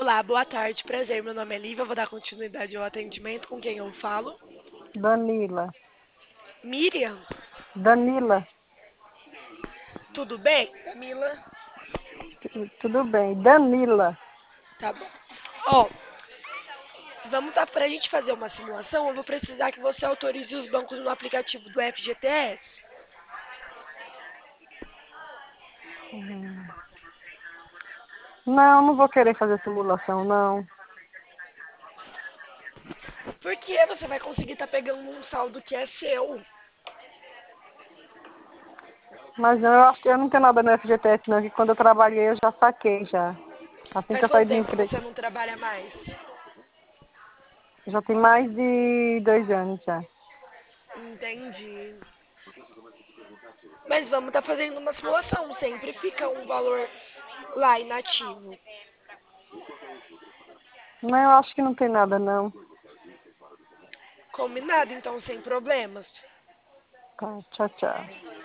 Olá, boa tarde, prazer. Meu nome é Lívia, eu vou dar continuidade ao atendimento. Com quem eu falo? Danila. Miriam, Danila, tudo bem? Camila, tudo bem. Danila. tá bom. Ó, pra gente fazer uma simulação, eu vou precisar que você autorize os bancos no aplicativo do FGTS. Não vou querer fazer simulação, não. Porque você vai conseguir estar pegando um saldo que é seu. Mas não, eu acho que eu não tenho nada no FGTS, não, que quando eu trabalhei eu já saquei já. Assim que Faz eu saí quanto do tempo emprego. você não trabalha mais? Já tem mais de 2 anos já. Entendi. Mas vamos estar fazendo uma simulação, sempre fica um valor lá inativo. Não, eu acho que não tem nada, não. Combinado, então, sem problemas. Tá, tchau, tchau.